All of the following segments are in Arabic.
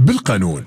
بالقانون.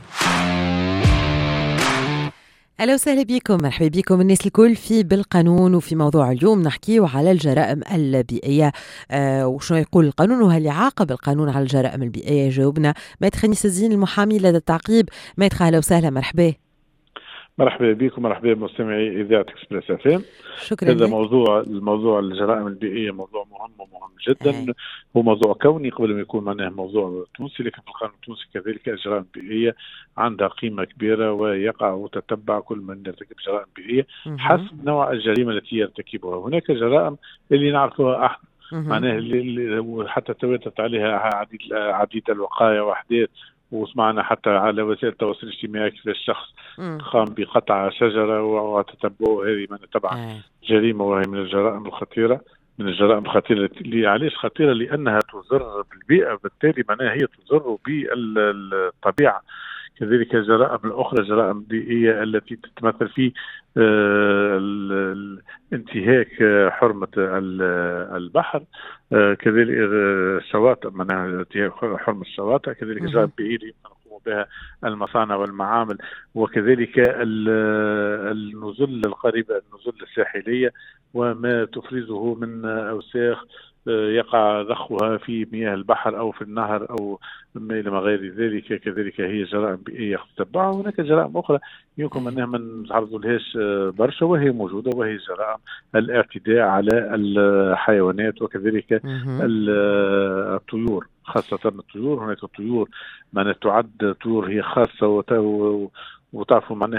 أهلا وسهلا بكم، مرحبا بكم الناس الكل في بالقانون. وفي موضوع اليوم نحكيه على الجرائم البيئية. وشنو يقول القانون وهل يعاقب القانون على الجرائم البيئية؟ جاوبنا مدخل خنيس الدين المحامي لدى التعقيب. مدخل أهلا وسهلا، مرحبا. مرحبا بكم، مرحبا بمستمعي إذاعة إكسبريس FM. شكرا هذا لك. الموضوع الجرائم البيئية موضوع مهم ومهم جدا. هو موضوع كوني قبل ما يكون معناه موضوع تونسي، لكن في القانون التونسي كذلك الجرائم البيئية عندها قيمة كبيرة ويقع وتتبع كل من يرتكب جرائم بيئية حسب نوع الجريمة التي يرتكبها. هناك جرائم اللي نعرفها احنا معناه اللي حتى تواترت عليها عديد الوقائع واحداث، وسمعنا حتى على وسائل التواصل الاجتماعي كيف الشخص قام بقطع شجرة وتتبعه. هذه من تبع جريمة، وهي من الجرائم الخطيرة. اللي علاش خطيرة؟ لأنها تضر بالبيئة، بالتالي معناها هي تضر بالطبيعة. كذلك الجرائم الأخرى جرائم بيئية التي تتمثل في انتهاك حرمة البحر، كذلك الشواطئ، معناها انتهاك حرمة الشواطئ، كذلك جرائم بيئية يقوم بها المصانع والمعامل، وكذلك النزل القريبة، النزل الساحلية وما تفرزه من أوساخ يقع ضخها في مياه البحر أو في النهر أو ما غير ذلك. كذلك هي جرائم بيئية تتبعها. هناك جرائم أخرى يمكن أنها ما نتعرضوا لهاش برشا وهي موجودة، وهي جرائم الاعتداء على الحيوانات وكذلك الطيور، خاصة الطيور. هناك طيور معناها تعد طيور هي خاصة، وتعرفوا معناها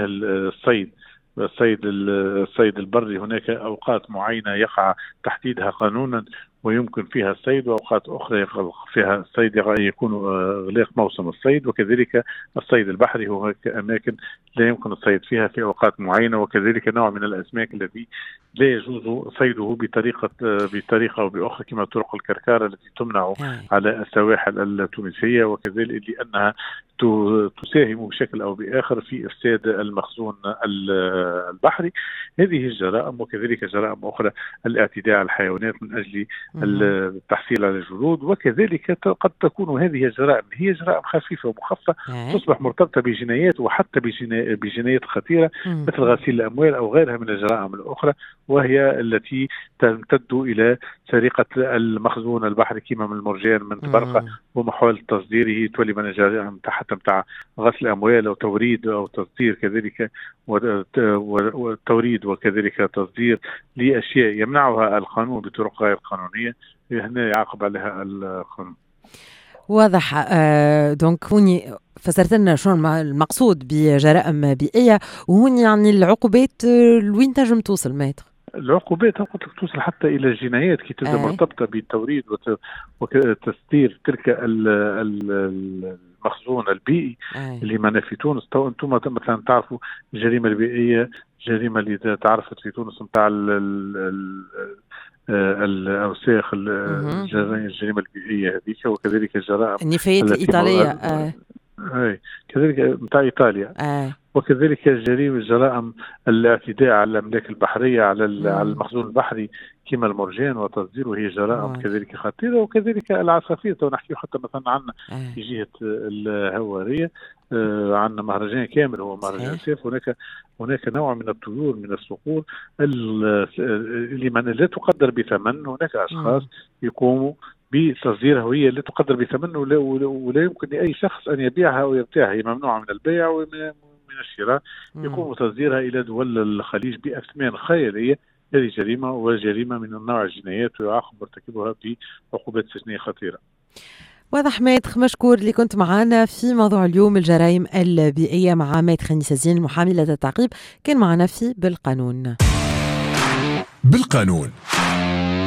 الصيد البري. هناك أوقات معينة يقع تحديدها قانونا ويمكن فيها الصيد، وأوقات أخرى فيها الصيد يكون غلاق موسم الصيد. وكذلك الصيد البحري هو أماكن لا يمكن الصيد فيها في أوقات معينة. وكذلك نوع من الأسماك الذي لا يجوز صيده بطريقة أو بأخرى، كما طرق الكركارة التي تمنع على السواحل التونسية، وكذلك لأنها تساهم بشكل أو بآخر في إفساد المخزون البحري. هذه الجرائم. وكذلك جرائم أخرى الاعتداء على الحيوانات من أجل التحصيل على الجلود. وكذلك قد تكون هذه الجرائم هي جرائم خفيفة ومخففة تصبح مرتبطة بجنايات، وحتى بجنايات خطيرة مثل غسيل الأموال أو غيرها من الجرائم الأخرى، وهي التي تمتد إلى سرقة المخزون البحري كما من المرجان من تبرقة ومحاولة تصديره، تولي من الجرائم حتى متاع غسل الأموال أو توريد أو تصدير، كذلك وتوريد وكذلك تصدير لأشياء يمنعها القانون بطرق غير قانونية. هنا يعاقب عليها القانون. واضح. دونك هوني فسرت لنا شنو المقصود بجرائم بيئية، وهوني يعني العقوبات لوين تنجم توصل ماتر؟ العقوبات توصل حتى إلى الجنايات كي تبدأ مرتبطة بالتوريد وتسدير تلك المخزون البيئي اللي معنا في تونس. انتم مثلا تعرفوا الجريمة البيئية، جريمة اللي تعرفت في تونس نتاع الأوساخ، الجريمة البيئية هذيك، وكذلك الجرائم النفايات الإيطالية كذلك نتاع إيطاليا، وكذلك جرائم الاعتداء على الأملاك البحرية على المخزون البحري كما المرجان وتصديره، هي جرائم كذلك خطيرة. وكذلك العصافير، ونحكي حتى مثلا عنا في جهة الهوارية عندنا مهرجان كامل هو مهرجان سيف. هناك نوع من الطيور من الصقور اللي لا تقدر بثمن. هناك أشخاص يقوموا بتصديرها وهي لا تقدر بثمن، ولا يمكن لأي شخص أن يبيعها أو يبتاعها، هي ممنوعة من البيع ومن الشراء. يقوم تصديرها إلى دول الخليج بأثمان خيالية. هذه جريمة، وجريمة من النوع الجنايات، ويعاقب مرتكبها بعقوبات سجنية خطيرة. واضح. مادخ مشكور اللي كنت معنا في موضوع اليوم الجرائم البيئية مع مادخ خنيس الدين المحامي لدى التعقيب، كان معنا في بالقانون.